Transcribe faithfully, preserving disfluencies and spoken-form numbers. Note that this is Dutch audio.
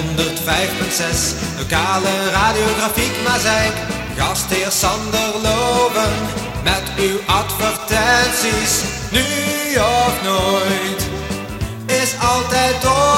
honderd vijf punt zes, lokale radiografiek Mazeik. Gastheer Sander Loven, met uw advertenties, nu of nooit, is altijd door.